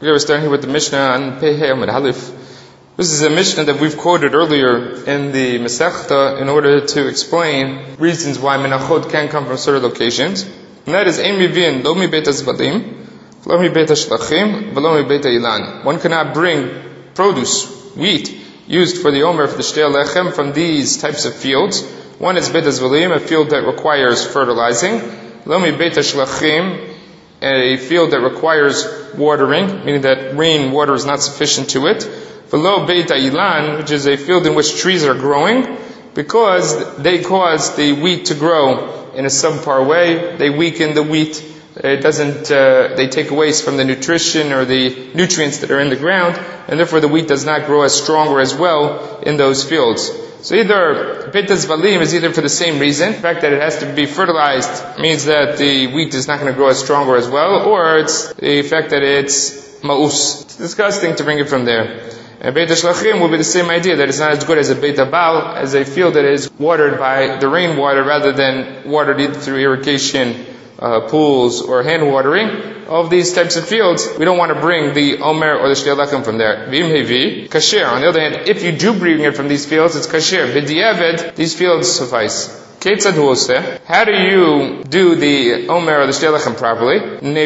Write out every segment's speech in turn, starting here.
Okay, we're starting here with the Mishnah on Pei Hei Amud Aleph. This is a Mishnah that we've quoted earlier in the Masechta in order to explain reasons why menachot can come from certain locations. And that is, Ein mivin lo mi beit hazvalim, lo mi beit hashlachim, v'lo mi beit hailan. One cannot bring produce, wheat, used for the omer, for the shtei lechem, from these types of fields. One is beit hazvalim, a field that requires fertilizing. Lo mi beit hashlachim, a field that requires watering, meaning that rain water is not sufficient to it. V'lo beit hailan, which is a field in which trees are growing, because they cause the wheat to grow in a subpar way. They weaken the wheat. It doesn't. They take away from the nutrition or the nutrients that are in the ground, and therefore the wheat does not grow as strong or as well in those fields. So either beit hazvalim is either for the same reason, the fact that it has to be fertilized means that the wheat is not going to grow as strong or as well, or it's the fact that it's ma'us. It's disgusting to bring it from there. And beit hashlachim will be the same idea, that it's not as good as a beit habal, as a field that is watered by the rainwater rather than watered either through irrigation, pools, or hand watering. Of these types of fields, we don't want to bring the omer or the shtei lechem from there. V'im hevi, kasher. On the other hand, if you do bring it from these fields, it's kasher. B'diavad, these fields suffice. Ketzad hu oseh? How do you do the omer or the shtei lechem properly?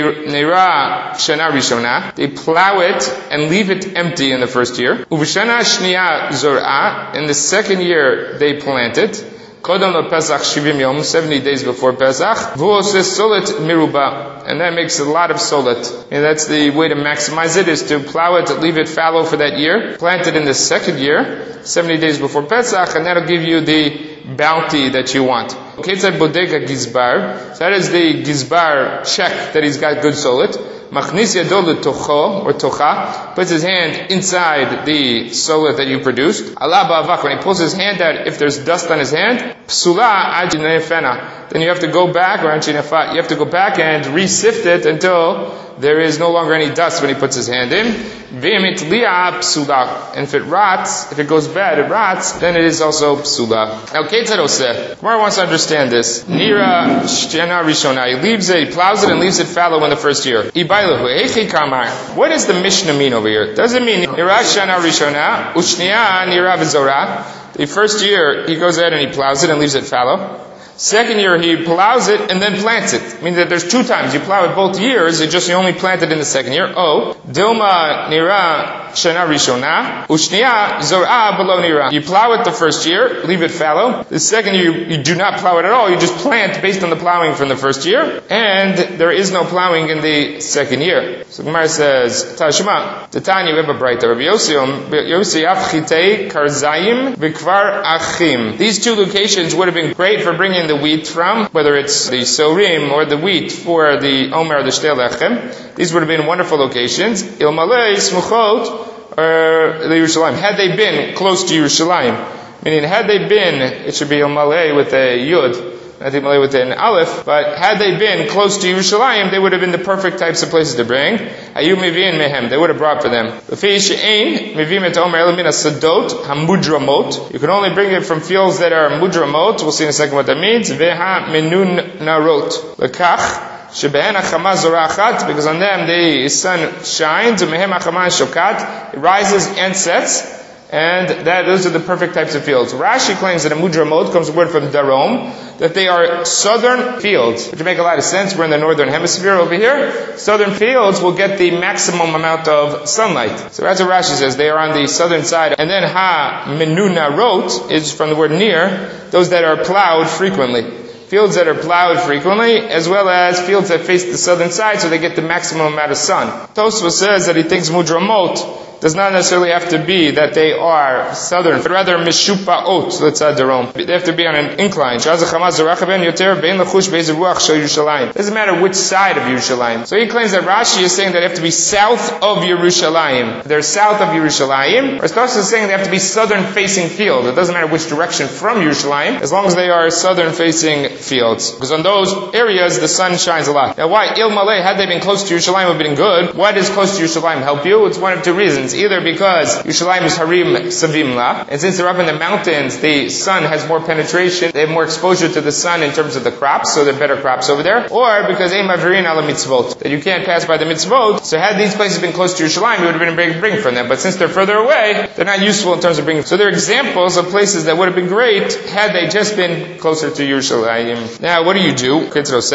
Neira shana rishona. They plow it and leave it empty in the first year. Uv'shana shniya zorah. In the second year, they plant it. Kodam lo Pesach 70 yom, 70 days before Pesach. V'oseh solet miruba. And that makes a lot of solet. And that's the way to maximize it, is to plow it, to leave it fallow for that year. Plant it in the second year, 70 days before Pesach, and that'll give you the bounty that you want. Ketzad bodega gizbar. So that is the gizbar check that he's got good solet. Machnis yado l'tocho, or tocha, puts his hand inside the solet that you produced. Allah ba'avak, when he pulls his hand out, if there's dust on his hand, psula ajinefena, then you have to go back, or anchinefa, you have to go back and re-sift it until there is no longer any dust when he puts his hand in. Ve'emit li'a psula. And if it rots, if it goes bad, it rots, then it is also psula. Now, Ketzad oseh. Gemara wants to understand this. Nira shena rishona. He leaves it, he plows it and leaves it fallow in the first year. What does the Mishnah mean over here? Does it mean Nira shena rishona, ushniya nira v'zorah? The first year, he goes ahead and he plows it and leaves it fallow. Second year, he plows it and then plants it. I mean that there's two times. You plow it both years, you only plant it in the second year. Oh, Dilma nira shana rishona, ushniya zorah below nira. You plow it the first year, leave it fallow. The second year, you do not plow it at all. You just plant based on the plowing from the first year. And there is no plowing in the second year. So Gemara says, Tashma, Titani, we have a brighter. Rabbi Yossi afchitei karzayim v'kvar achim. These two locations would have been great for bringing the wheat from, whether it's the sorim or the wheat for the omer or the shtei lechem. These would have been wonderful locations. Ilmalei smuchot or the Yerushalayim. Had they been close to Yerushalayim, meaning had they been, it should be ilmalei with a yud, not ilmalei with an aleph, but had they been close to Yerushalayim, they would have been the perfect types of places to bring. Ayu mivin mehem, they would have brought for them. You can only bring it from fields that are mudramot. We'll see in a second what that means. Veha menun narot lekach shebehen achama zorachat, because on them the sun shines. Mehem achama shokat, it rises and sets. And those are the perfect types of fields. Rashi claims that a mudramot comes a word from darom, that they are southern fields, which make a lot of sense. We're in the northern hemisphere over here. Southern fields will get the maximum amount of sunlight. So that's what Rashi says. They are on the southern side. And then ha menunarot is from the word near, those that are plowed frequently. Fields that are plowed frequently, as well as fields that face the southern side, so they get the maximum amount of sun. Tosfos says that he thinks mudramot does not necessarily have to be that they are southern, but rather mishupaot, let's add their own. They have to be on an incline. Doesn't matter which side of Yerushalayim. So he claims that Rashi is saying that they have to be south of Yerushalayim. They're south of Yerushalayim. Or Tosfos is saying they have to be southern facing fields. It doesn't matter which direction from Yerushalayim, as long as they are southern facing fields. Because on those areas, the sun shines a lot. Now why Il Malay, had they been close to Yerushalayim, would have been good. Why does close to Yerushalayim help you? It's one of two reasons. reasons. Either because Yerushalayim is Harim Savim La, and since they're up in the mountains, the sun has more penetration, they have more exposure to the sun in terms of the crops, so they're better crops over there. Or because Ein Mavirin Ala Mitzvot, that you can't pass by the mitzvot. So had these places been close to Yerushalayim, you would have been bring from them. But since they're further away, they're not useful in terms of bringing. So they're examples of places that would have been great had they just been closer to Yerushalayim. Now, what do you do?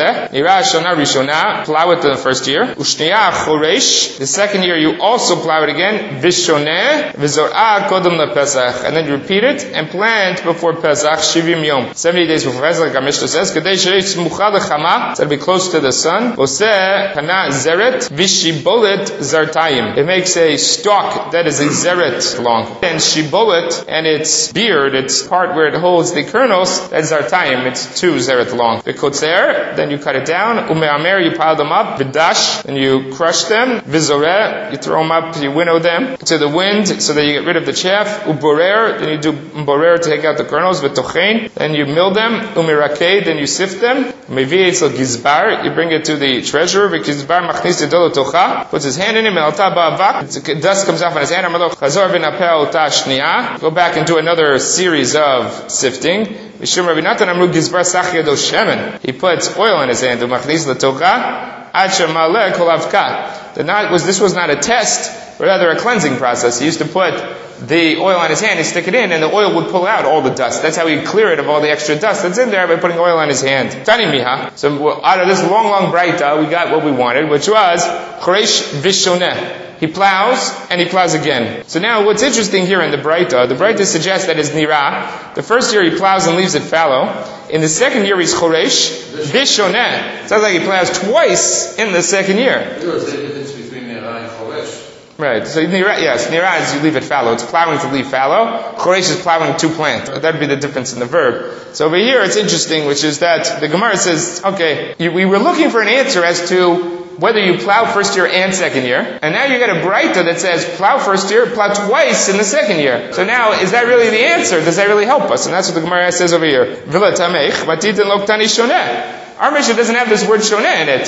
Plow it the first year. Ushniya choresh. The second year you also plow it again. Vishoneh v'zorah kodem lePesach. And then you repeat it and plant before Pesach 70 yom. 70 days before Pesach, like our Mishnah says. Kadei she'etz mucha lechama. So it'll be close to the sun. Oseh kana zeret vishibolet zartayim. It makes a stalk that is a zeret long. And shibolet, and its beard, its part where it holds the kernels, that's zartayim. It's 2 zeret long. V'kotzer, then you cut it down. Ume'amer, you pile them up. V'dash, and you crush them. V'zoreh, you throw them up, you winnow them to the wind so that you get rid of the chaff. Uborer, then you do borer to take out the kernels. V'tochein, then you mill them. Umirakeh, then you sift them. Mevi etzel gizbar, you bring it to the treasurer. V'gizbar machnis yedol tocha, puts his hand in it. Me'alta ba'avak, dust comes off on his hand. Chazor v'napeh ota shniya. Go back and do another series of sifting. Mishum Rabbi Natan amru gizbar sach yado shemen. He puts oil in his hand. Umachnis l'tocha ad shemaleh kol avka. This was not a test, but rather a cleansing process. He used to put the oil on his hand, he'd stick it in, and the oil would pull out all the dust. That's how he'd clear it of all the extra dust that's in there by putting oil on his hand. Tani miha. So out of this long braita, we got what we wanted, which was choresh vishoneh. He plows, and he plows again. So now what's interesting here in the Braita suggests that his nira, the first year he plows and leaves it fallow. In the second year he's choresh, vishoneh. Sounds like he plows twice in the second year. There's a difference between nira and choresh. Right, so nira is you leave it fallow. It's plowing to leave fallow. Choresh is plowing to plant. That'd be the difference in the verb. So over here it's interesting, which is that the Gemara says, okay, we were looking for an answer as to whether you plow first year and second year. And now you get a Braita that says plow first year, plow twice in the second year. So now, is that really the answer? Does that really help us? And that's what the Gemara says over here. V'la tamech, v'titin lo ktani shoneh. Our Mishnah doesn't have this word shoneh in it.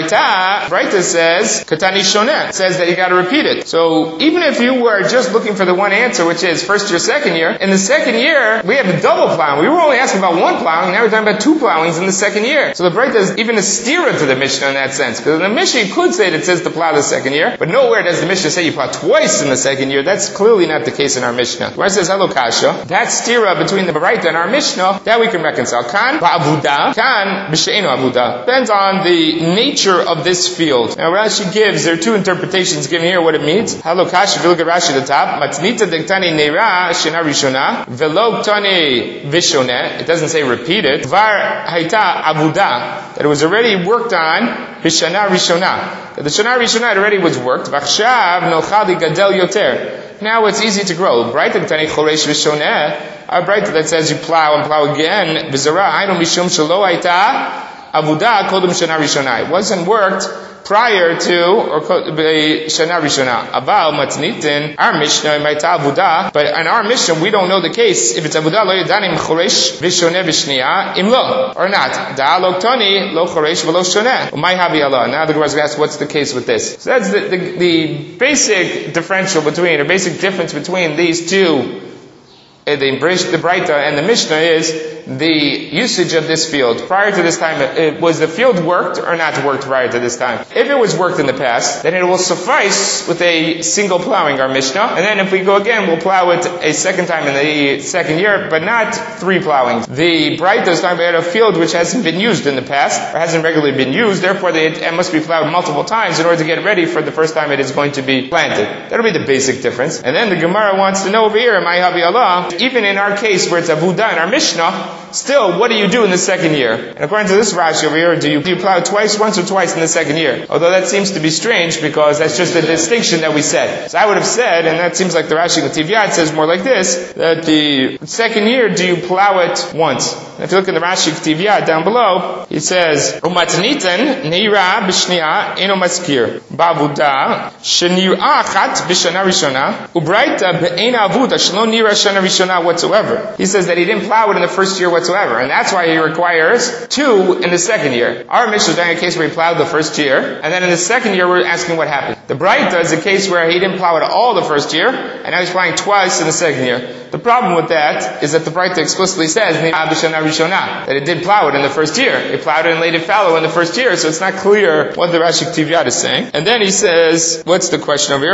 Braita says, katani shoneh. It says that you gotta repeat it. So, even if you were just looking for the one answer, which is first year, second year, in the second year, we have a double plowing. We were only asking about one plowing, now we're talking about 2 plowings in the second year. So the Braita is even a steerer to the Mishnah in that sense. Because in the Mishnah you could say that it says to plow the second year, but nowhere does the Mishnah say you plow twice in the second year. That's clearly not the case in our Mishnah. Where it says, hello kasha, that steerer between the Braita and our Mishnah, that we can reconcile. Kan ba'avuda, kan b'she'enu avuda. Depends on the nature of this field. Now Rashi gives, there are 2 interpretations given here what it means. Halokasha, if you look at Rashi at the top, matnita dektani neira shena rishona, velo ktani vishoneh. It doesn't say repeat it. Var haita avuda, that it was already worked on bishana rishona. The shana rishona already was worked. Vachshav nochali gadel yoter. Now it's easy to grow. Braita dektani choresh vishoneh. Our Braita that says you plow and plow again. V'zara ainu mishum shelo haita Avuda kodem shana rishona. It wasn't worked prior to or shana rishona. Aval matnitin. Our Mishnah might avuda, but in our Mishnah we don't know the case if it's avuda lo yadanim choresh vishoneh vishniya imlo or not. Da lo toni lo choresh v'lo shoneh. Umay havi Allah. Now the Gemara is going to ask what's the case with this. So that's the basic differential between, or basic difference between these two. The Braita and the Mishnah is the usage of this field. Prior to this time, was the field worked or not worked prior to this time? If it was worked in the past, then it will suffice with a single plowing, our Mishnah. And then if we go again, we'll plow it a second time in the second year, but not 3 plowings. The Braita is talking about a field which hasn't been used in the past, or hasn't regularly been used, therefore it must be plowed multiple times in order to get ready for the first time it is going to be planted. That'll be the basic difference. And then the Gemara wants to know over here, May Havi Allah, even in our case where it's avuda in our Mishnah, still, what do you do in the second year? And according to this Rashi over here, do you plow once or twice in the second year? Although that seems to be strange because that's just a distinction that we said. So I would have said, and that seems like the Rashi L'Tivyat says more like this, that the second year, do you plow it once? And if you look at the Rashi L'Tivyat down below, he says, Umatnitan neira b'shniya eno maskir ba'avuda shenira achat b'shana rishona ubraita be'ena avuda shelo nira shana rishona whatsoever. He says that he didn't plow it in the first year year whatsoever. And that's why he requires 2 in the second year. Our Mishnah is during a case where he plowed the first year, and then in the second year we're asking what happened. The Braita is a case where he didn't plow at all the first year, and now he's plowing twice in the second year. The problem with that is that the Braita explicitly says that it did plow it in the first year. It plowed it and laid it fallow in the first year, so it's not clear what the Rashi K'tiv Yad is saying. And then he says, what's the question over here?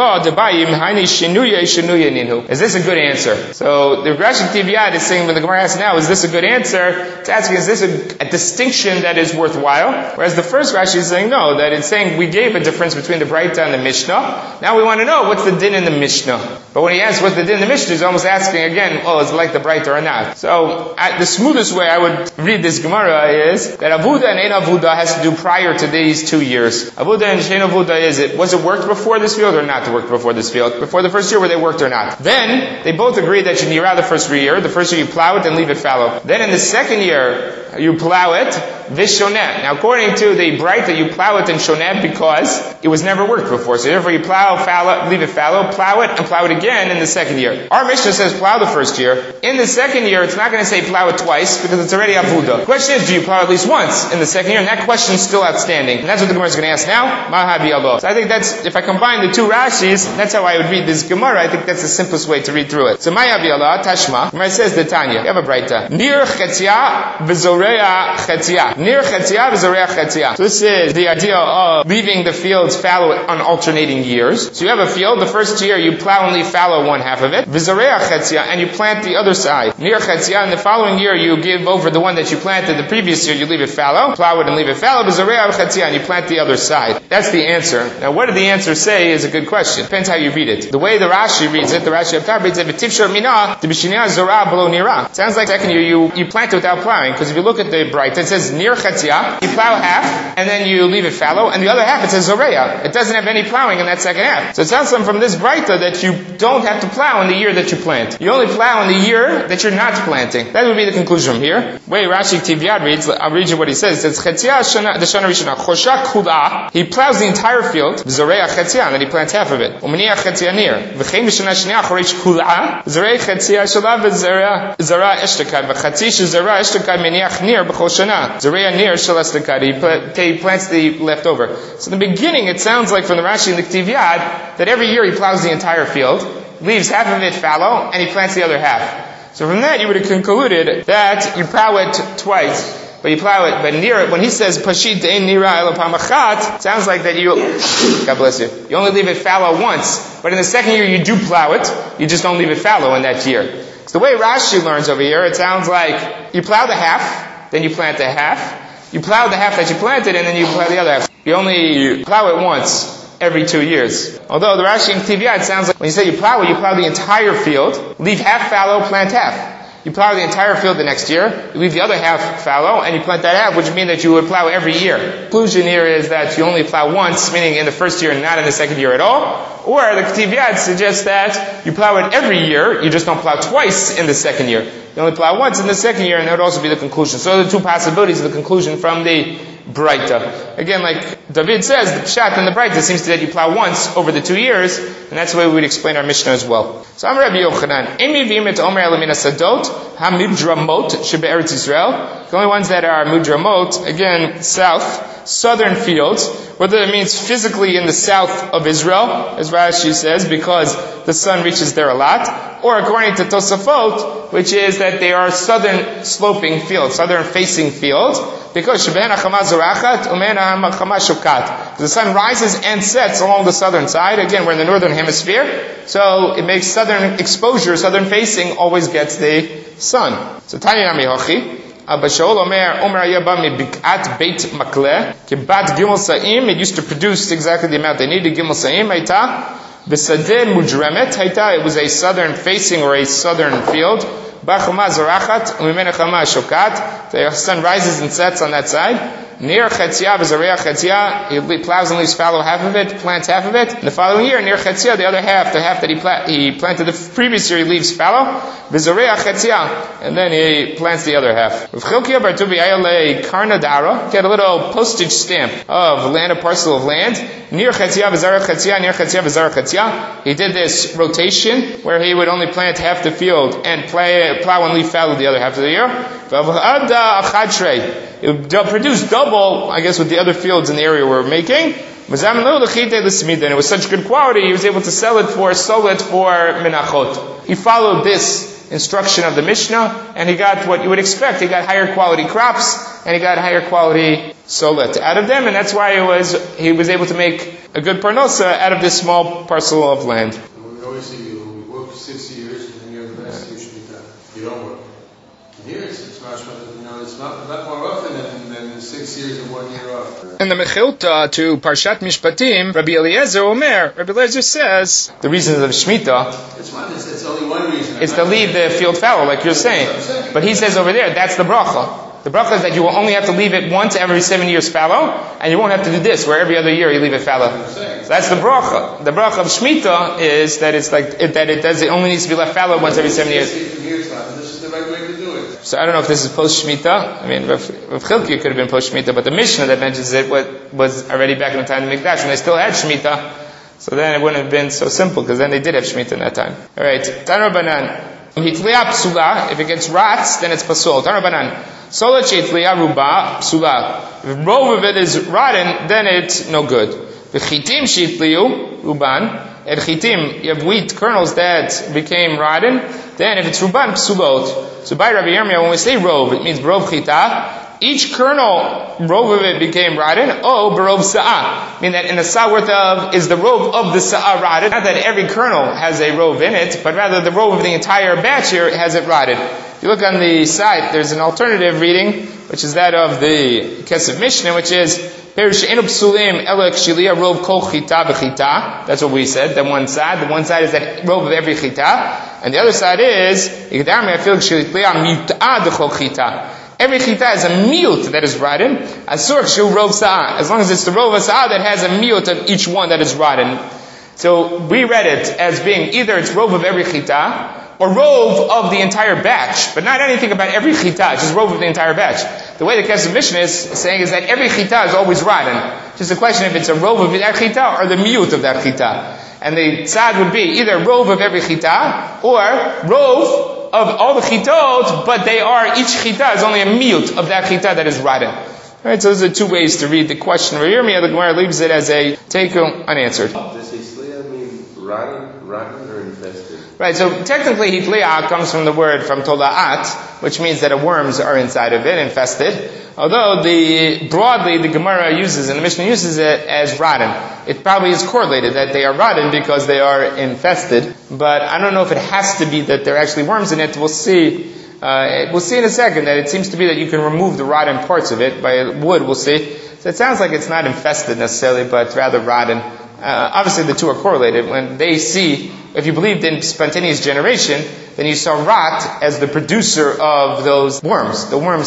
Is this a good answer? So the Rashi K'tiv Yad is saying, when the Gemara asks now, is this a good answer? It's asking, is this a distinction that is worthwhile? Whereas the first Rashi is saying no, that it's saying we gave a difference between the Braita and the Mishnah. Now we want to know what's the din in the Mishnah. But when he asks what's the din in the Mishnah, he's almost asking again, oh, is it like the Braita or not? So the smoothest way I would read this Gemara is that Avuda and Ein Avuda has to do prior to these 2 years. Avuda and Shein Avuda was it worked before this field or not worked before this field? Before the first year, were they worked or not? Then they both agree that you nira the first year. The first year you plow it and leave it fallow. Then in the second year you plow it vishoneh. Now according to the Braita, you plow it in shoneh because it was never worked before. So therefore you plow, fallow, leave it fallow, plow it, and plow it again in the second year. Our Mishnah says plow the first year. In the second year, it's not going to say plow it twice because it's already avuda. The question is, do you plow at least once in the second year? And that question is still outstanding. And that's what the Gemara is going to ask now. Mahabi Allah. So I think that's, if I combine the two Rashis, that's how I would read this Gemara. I think that's the simplest way to read through it. So Mahabi Allah, Tashma. Gemara says the Tanya. You have a Braita. Nir chetzia v'zoreya chetzia. Nir chetzia v'zoreya chetzia. So this is the idea of leaving the fields fallow on alternating years. So you have a field. The first year you plow and leave fallow one half of it. V'zoreya chetzia, and you plant the other side. Nir chetzia, and the following year you give over the one that you planted the previous year. You leave it fallow, plow it and leave it fallow. V'zoreya chetzia, and you plant the other side. That's the answer. Now, what did the answer say is a good question. Depends how you read it. The way the Rashi reads it, the Rashi of Tab reads it, "V'tifshor mina t'b'shinah zora below nira." Sounds like second year you plant it without plowing, because if you look at the Braita, it says nir chetzia, you plow half, and then you leave it fallow, and the other half it says zoreya. It doesn't have any plowing in that second half. So it sounds from this Braita that you don't have to plow in the year that you plant. You only plow in the year that you're not planting. That would be the conclusion from here. Way Rashi K'tiv Yad reads, I'll read you what he says. It says chetzia the shana rishona chosha kula. He plows the entire field, zoreya chetzia, and then he plants half of it. Umaniach chetzia nir. V'chein b'shana shniya choresh kula. Zoreya chetzia shalav v'zara eshtekad. V'chatzi shezara eshtekad meniach nir b'chol shana. Zoreya nir shal estekad. He plants the leftover. So in the beginning, it sounds like from the Rashi and the K'tiv Yad that every year he plows the entire field, leaves half of it fallow, and he plants the other half. So from that, you would have concluded that you plow it twice. But you plow it, but near it, when he says, Pashit ein nira ela pamachat, sounds like that you, God bless you, you only leave it fallow once. But in the second year, you do plow it, you just don't leave it fallow in that year. So the way Rashi learns over here, it sounds like you plow the half, then you plant the half, you plow the half that you planted, and then you plow the other half. You only plow it once every 2 years. Although the Rashi in K'tiv Yad, it sounds like when you say you plow the entire field, leave half fallow, plant half. You plow the entire field the next year, you leave the other half fallow, and you plant that half, which would mean that you would plow every year. The conclusion here is that you only plow once, meaning in the first year and not in the second year at all. Or the K'tiv Yad suggests that you plow it every year, you just don't plow twice in the second year. You only plow once in the second year, and that would also be the conclusion. So the two possibilities of the conclusion from the Braita. Again, like David says, the Pshat in the Braita seems to that you plow once over the 2 years, and that's the way we would explain our Mishnah as well. So I'm Rabbi Yochanan. Emi v'im et omer elamina sadot hamidramot shebe'eretz Yisrael. The only ones that are mudramot, again, southern fields, whether it means physically in the south of Israel, as Rashi says, because the sun reaches there a lot, or according to Tosafot, which is that they are southern sloping fields, southern facing fields, because the sun rises and sets along the southern side. Again, we're in the northern hemisphere, so it makes southern exposure, southern facing always gets the sun. So Tanya Nami Hochi, Abba Shaul Omer Ayaba Mibikat Beit Makleh, Kibat Gimel Sa'im, it used to produce exactly the amount they needed. Gimel Sa'im, Haita, Besadeh Mujramet, Haita, it was a southern facing or a southern field. Bachama Zarachat, Umimena Chama Shokat, the sun rises and sets on that side. Near Chetzia, V'Zareach Chetzia, he plows and leaves fallow half of it, plants half of it. And the following year, near Chetzia, the other half, the half that he planted the previous year, he leaves fallow. V'Zareach Chetzia, and then he plants the other half. Rav Chilkiah bar Tuvi Ayale Karna Dara, he had a little postage stamp of land, a parcel of land. Near Chetzia, V'Zareach Chetzia, near Chetzia, V'Zareach Chetzia. He did this rotation where he would only plant half the field and plow and leave fallow the other half of the year. It would produce double, I guess, with the other fields in the area we're making. And it was such good quality, he was able to sell it for menachot. He followed this instruction of the Mishnah, and he got what you would expect. He got higher quality crops, and he got higher quality solet out of them, and that's why he was able to make a good parnosa out of this small parcel of land. We always see you work 6 years, and then you're the best you don't work. Here it's not more often than 6 years and 1 year off. In the Mechilta to Parshat Mishpatim, Rabbi Eliezer says, the reasons of Shemitah, it's only one reason. It's to leave the field fallow, like you're saying. But he says over there, that's the bracha. The bracha is that you will only have to leave it once every 7 years fallow, and you won't have to do this, where every other year you leave it fallow. So that's the bracha. The bracha of Shemitah is that it only needs to be left fallow once every 7 years. So I don't know if this is post-Shemitah. I mean, Rav Chilkiah could have been post-Shemitah, but the Mishnah that mentions it was already back in the time of the Mikdash, when they still had Shemitah. So then it wouldn't have been so simple, because then they did have Shemitah in that time. Alright, Tanur Banan. Hitliya psula, if it gets rots, then it's pasul. Tanur Banan. Solat sheitliya ruba psula. If row of it is rotten, then it's no good. V'chitim sheitliyu ruban. At chitim, you have wheat kernels that became rotten. Then if it's ruban psulot. So by Rabbi Yirmiyah, when we say rov, it means rov chita. Each kernel, rov of it became rotten. Oh, barov sa'ah. Meaning that in the sa'ah worth of, is the rov of the sa'ah rotten. Not that every kernel has a rov in it, but rather the rov of the entire batch here has it rotted. If you look on the site, there's an alternative reading, which is that of the Kesef Mishnah, which is, Perish enu psulim elek shiliya rov kol chita b'chita. That's what we said. The one side is that rov of every chita, and the other side is ikdami afil shiliya mut'ad kol chita. Every chita is a miut that is rotten. Asur shu rov sa'ah. As long as it's the rov of sa'ah that has a miut of each one that is rotten. So we read it as being either it's rov of every chita or rov of the entire batch, but not anything about every chita, just rov of the entire batch. The way the Kesef Mishnah is saying is that every chita is always rotten. Just a question if it's a rov of that chita or the miut of that chita. And the tzad would be either rov of every chita or rov of all the chitot, but each chita is only a miut of that chita that is rotten. Alright, so those are two ways to read the question. Rav Yirmiyah, the Gemara leaves it as a teiku unanswered. Does Hisliya mean rotten or infested? Right, so technically Hitliya comes from the word from Tola'at, which means that worms are inside of it, infested. Although broadly the Gemara uses, and the Mishnah uses it as rotten. It probably is correlated that they are rotten because they are infested, but I don't know if it has to be that there are actually worms in it. We'll see in a second that it seems to be that you can remove the rotten parts of it by wood, we'll see. So it sounds like it's not infested necessarily, but rather rotten. Obviously the two are correlated. When they see, if you believed in spontaneous generation, then you saw rot as the producer of those worms. The worms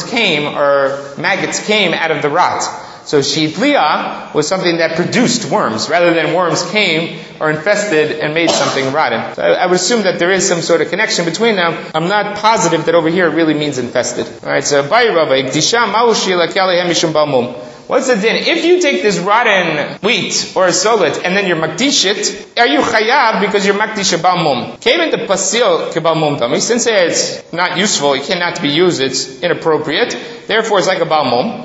maggots came out of the rot. So sheitliya was something that produced worms, rather than worms came or infested and made something rotten. So I would assume that there is some sort of connection between them. I'm not positive that over here it really means infested. Alright, so Bayi Rabbi, Gdisha Ma'u Shila Kalehem Mishum Balmum. What's the din? If you take this rotten wheat or a solet and then you're makdish it, are you chayav because you're makdish a balmum? Came into pasil ke balmum tami. Since it's not useful, it cannot be used, it's inappropriate. Therefore, it's like a balmum.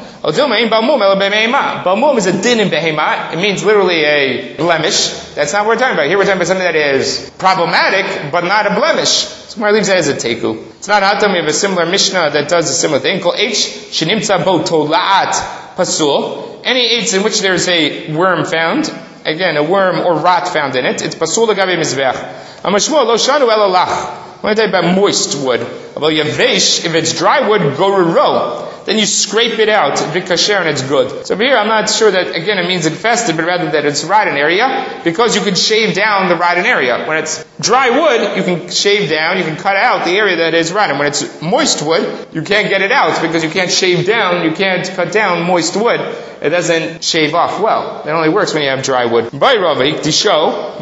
Balmum is a din in behema. It means literally a blemish. That's not what we're talking about. Here we're talking about something that is problematic, but not a blemish. So Gemara leaves that as a teku. It's not hatam. We have a similar Mishnah that does a similar thing. Called H shenimtza bo tolaat pasul. Any eitz in which there's a worm found, again a worm or rot found in it, it's pasul l'gabe mizbeach. Amashmuel lo shanu elalach. When I talk about moist wood, about yavesh, if it's dry wood, go to row. then you scrape it out, vikasher, and it's good. So over here, I'm not sure that, again, it means infested, but rather that it's rotten area, because you can shave down the rotten area. When it's dry wood, you can shave down, you can cut out the area that is rotten. When it's moist wood, you can't get it out, because you can't shave down, you can't cut down moist wood. It doesn't shave off well. It only works when you have dry wood. By Rava, Tisho,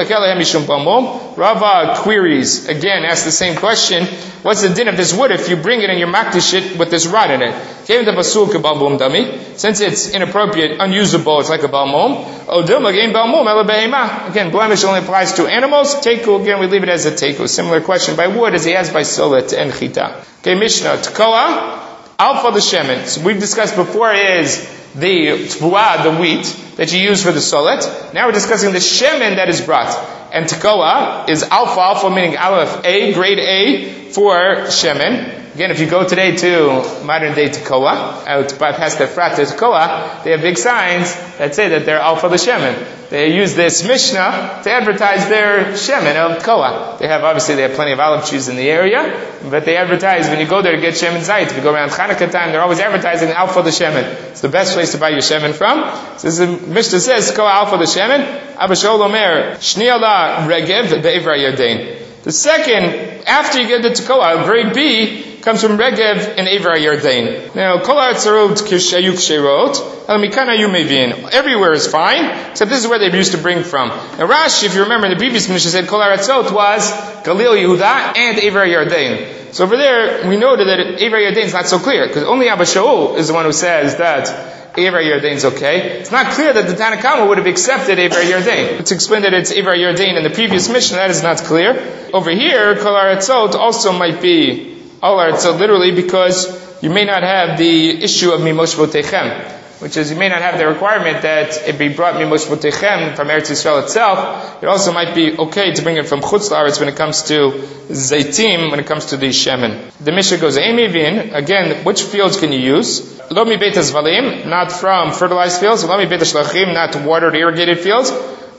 Rava queries, again, asks the same question. What's the din of this wood if you bring it and you makdish it with this rod in it? Since it's inappropriate, unusable, it's like a balmum. Again, blemish only applies to animals. Teku, again, we leave it as a teku. Similar question by wood as he has by solet and chita. Okay, Mishnah, Tekoa, alpha the shemen. So we've discussed before is the tvuah, the wheat that you use for the solet. Now we're discussing the shemen that is brought. And tekoa is alpha meaning aleph A, grade A for shemen. Again, if you go today to modern day Tekoa, out past the Frat to Tekoa, they have big signs that say that they're alpha the shemen. They use this Mishnah to advertise their shemen of Tekoa. They have plenty of olive trees in the area, but they advertise when you go there to get shemen zayit. If you go around Chanukah time, they're always advertising alpha the shemen. It's the best place to buy your shemen from. So the Mishnah says Tekoa alpha the shemen. Abba Shaul Omer Shniya la regev be'ivra yardain. The second, after you get the Tekoa, grade B, comes from Regev and Eivra Yardain. Now, Kol Ha'atzarot Kishayu Ksherot, El Mikana Yumevin. Everywhere is fine, except this is where they used to bring from. Now, Rashi, if you remember in the previous Mishnah, said Kol Ha'atzarot was Galil Yehuda and Eivra Yardain. So over there, we noted that Eivra Yardain is not so clear, because only Abba Shaul is the one who says that Eivra Yardain is okay. It's not clear that the Tanna Kama would have accepted Eivra Yardain. It's explained that it's Eivra Yardain in the previous Mishnah, that is not clear. Over here, Kol Ha'atzarot also might be All Ha'atzarot literally, because you may not have the issue of Mimosh Votechem, which is you may not have the requirement that it be brought Mimosh Votechem from Eretz Yisrael itself. It also might be okay to bring it from Chutz La'aretz when it comes to Zaitim, when it comes to the Shemen. The Mishnah goes, Eimivin, again, which fields can you use? Lo mi beit hazvalim, not from fertilized fields. Lo mi beit hashlachim, not watered irrigated fields.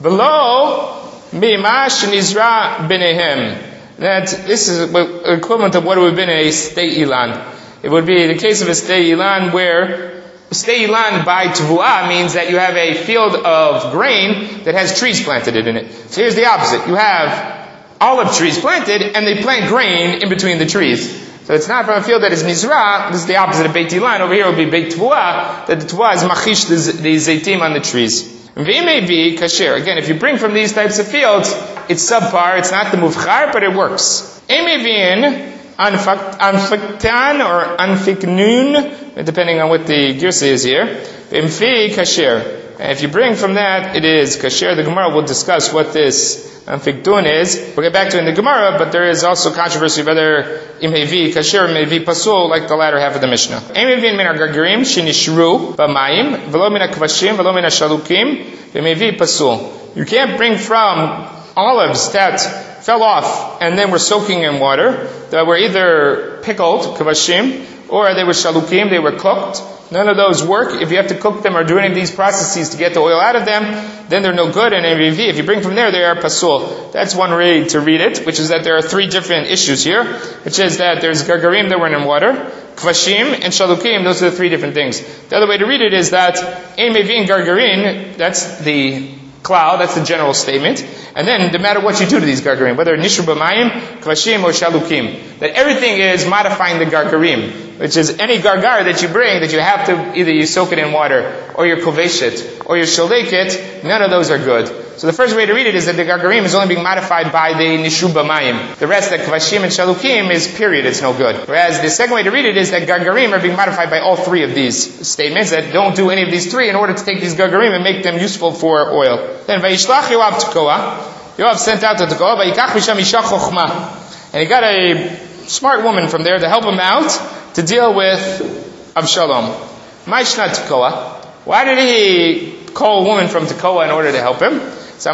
Below mi ma shenizra b'nehem. That this is equivalent of what it would have been a stei ilan. It would be the case of a stei ilan where stei ilan by tvuah means that you have a field of grain that has trees planted in it. So here's the opposite. You have olive trees planted and they plant grain in between the trees. So it's not from a field that is nizra. This is the opposite of beit ilan. Over here it would be beit tvuah, that the tvuah is machish the zaitim on the trees. V'imei kasher. Again, if you bring from these types of fields, it's subpar, it's not the muvchar, but it works. Emevin anfiktan or anfiknun, depending on what the girsa is here. V'imfi kasher. And if you bring from that, it is kasher. The Gemara will discuss what this anfiktun is. We'll get back to it in the Gemara, but there is also controversy whether imhevi kasher or imhevi pasul, like the latter half of the Mishnah. Emevin min gargarim shenishru b'mayim v'lo min hakvashim v'lo min hashalukim v'imhevi pasul. You can't bring from olives that fell off and then were soaking in water, that were either pickled, kavashim, or they were shalukim, they were cooked. None of those work. If you have to cook them or do any of these processes to get the oil out of them, then they're no good. And if you bring from there, they are pasul. That's one way to read it, which is that there are three different issues here, which is that there's gargarim that were in water, kvashim, and shalukim. Those are the three different things. The other way to read it is that ein mevin gargarin, that's the cloud, that's the general statement. And then, no matter what you do to these gargarim, whether nishru b'mayim, kvashim, or shalukim, that everything is modifying the gargarim, which is any gargar that you bring, that you have to, either you soak it in water, or you kovesh it, or you sholek it, none of those are good. So the first way to read it is that the gargarim is only being modified by the nishru b'mayim. The rest, the kvashim and shalukim, is period, it's no good. Whereas the second way to read it is that gargarim are being modified by all three of these statements, that don't do any of these three in order to take these gargarim and make them useful for oil. Then, vayishlach Yoav Tekoa. Yoav sent out to Tekoa, vayikach misham isha chokhmah. And he got a smart woman from there to help him out to deal with Avshalom. Ma'ishna Tekoa. Why did he call a woman from Tekoa in order to help him? Since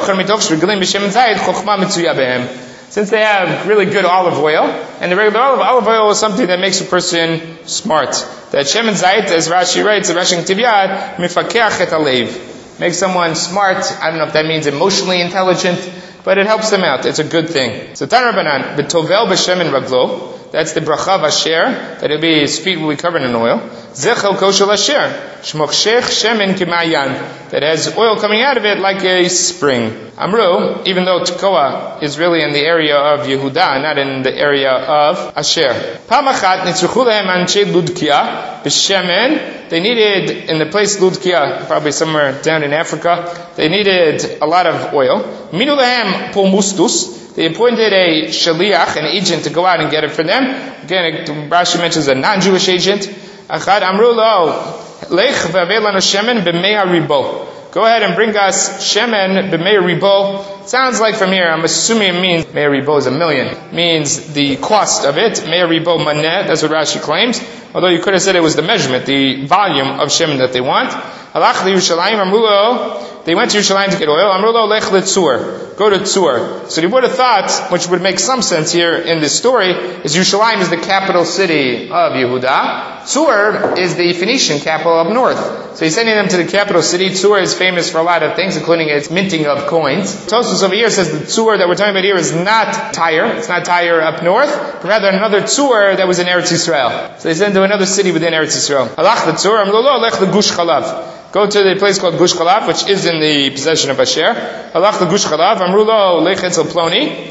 they have really good olive oil, and the regular olive oil is something that makes a person smart. That shemen zayit, as Rashi writes, Rashi Tivyad, mifakeach et alev, makes someone smart. I don't know if that means emotionally intelligent, but it helps them out. It's a good thing. So Tan Rabbanan, b'tovel b'shemen raglo, That's the bracha of Asher, that his feet will be covered in oil. Zechel koshel Asher, shmokshech shemen kimayan, that has oil coming out of it like a spring. Amru, even though Tekoa is really in the area of Yehuda, not in the area of Asher. Pamachat nitzruchu lehem anshe Ludkia b'shemen. They needed, in the place Ludkia, probably somewhere down in Africa, they needed a lot of oil. Minu lehem polmustus. They appointed a shaliach, an agent, to go out and get it for them. Again, Rashi mentions a non-Jewish agent. Achad amru lo, lech v'avei lanu shemen b'mei ribo. Go ahead and bring us shemen b'mei ribo. Sounds like from here, I'm assuming it means mei ribo is 1,000,000. Means the cost of it. Mei ribo maneh, that's what Rashi claims. Although you could have said it was the measurement, the volume of shemen that they want. Halach liYerushalayim amru lo. They went to Yerushalayim to get oil. Amru lo lech leTzur. Go to Tzur. So you would have thought, which would make some sense here in this story, is Yerushalayim is the capital city of Yehuda. Tzur is the Phoenician capital up north. So he's sending them to the capital city. Tzur is famous for a lot of things, including its minting of coins. Tosfos over here says the Tzur that we're talking about here is not Tyre. It's not Tyre up north, but rather another Tzur that was in Eretz Yisrael. So they send to another city within Eretz Yisrael. Halach leTzur. Amru lo lech leGush Chalav. Go to the place called Gush Chalav, which is in the possession of Asher. Halach to Gush Chalav, Amru lo lech etzel Ploni,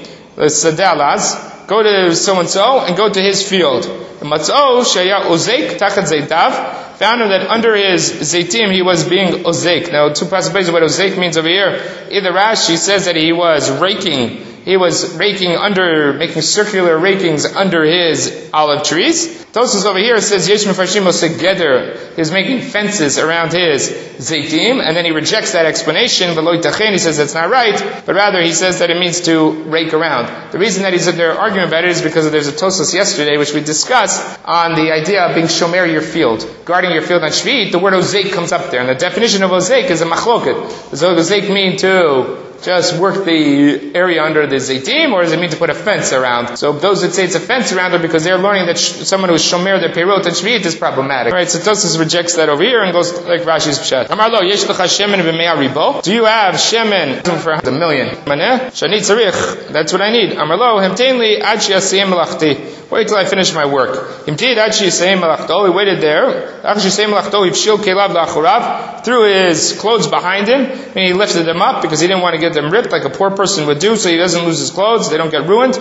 Sadalaz. Go to so-and-so, and go to his field. Matz'o sheya ozek tachat zeitav. Found him that under his zaitim he was being ozek. Now, two possibilities of what ozek means over here. Either Rashi says that he was raking. He was making circular rakings under his olive trees. Tosfos over here says, Yesh Mefarshim Osegeder. He was making fences around his zaitim, and then he rejects that explanation, but lo yitachen, he says that's not right, but rather he says that it means to rake around. The reason that they're arguing about it is because there's a Tosfos yesterday, which we discussed, on the idea of being shomer your field, guarding your field on Shvi'it. The word ozek comes up there, and the definition of ozek is a machloket. Does ozek mean to just work the area under the zaitim, or does it mean to put a fence around? So those that say it's a fence around it because they're learning that someone who is shomer their peirot and shvi'it is problematic. Alright, so Tosfos rejects that over here and goes like Rashi's pshat. Amar lo, yesh lecha shemen b'mei ribo. Do you have shemen for 1,000,000? Maneh? Shani tzarich. That's what I need. Amar lo, hemtein li ad she'asiyem melachti. Wait till I finish my work. Himtid ad she'asiyem melachto. He waited there. Ach she'asiyem melachto, hivshil kelav la'achurav. Threw his clothes behind him, and he lifted them up because he didn't want to get them ripped like a poor person would do, so he doesn't lose his clothes, they don't get ruined.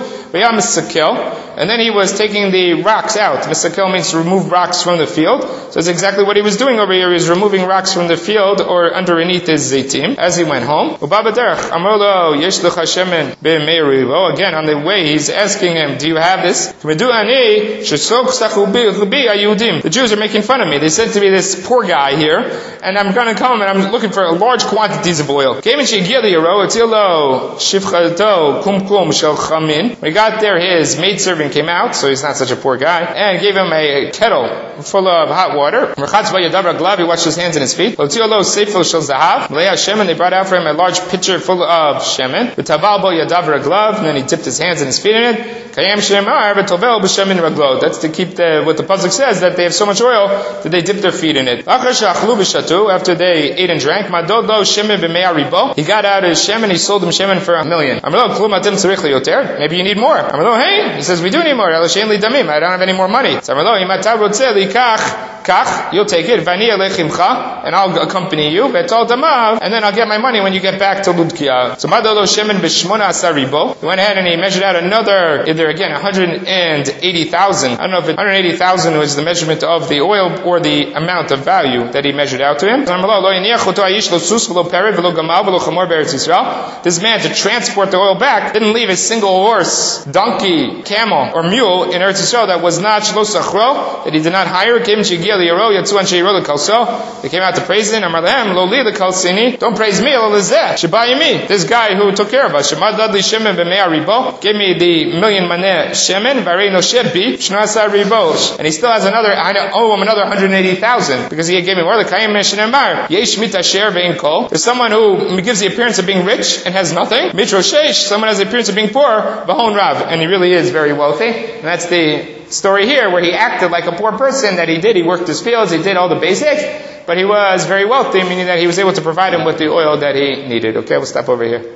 And then he was taking the rocks out. Misakel means to remove rocks from the field. So that's exactly what he was doing over here. He was removing rocks from the field or underneath his zaitim as he went home. Again, on the way, he's asking him, do you have this? The Jews are making fun of me. They said to me, this poor guy here, and I'm going to come and I'm looking for large quantities of oil. When he got there, his maidservant came out, so he's not such a poor guy, and gave him a kettle full of hot water. He washed his hands and his feet. And they brought out for him a large pitcher full of shemen. And then he dipped his hands and his feet in it. That's to keep what the pasuk says, that they have so much oil that they dip their feet in it. After they ate and drank, he got out his shemen, he sold them shemen for 1,000,000. Maybe you need more. Hey, he says, we do need more. I don't have any more money. So you'll take it, and I'll accompany you, and then I'll get my money when you get back to Ludkia. So he went ahead and he measured out another, either again 180,000. I don't know if 180,000 was the measurement of the oil or the amount of value that he measured out to him. This man, to transport the oil back, didn't leave a single horse, donkey, camel, or mule in Eretz Yisrael that was not shlo sachro, that he did not hire. They came out to praise him. Don't praise me, this guy who took care of us. Give me the 1,000,000 maneh shemen, and he still has another, I owe him another 180,000 because he gave me more. There's someone who gives the appearance of being rich and has nothing. Someone has the appearance of being poor, and he really is very wealthy. And that's the story here where he acted like a poor person that he did. He worked his fields, he did all the basics, but he was very wealthy, meaning that he was able to provide him with the oil that he needed. Okay, we'll stop over here.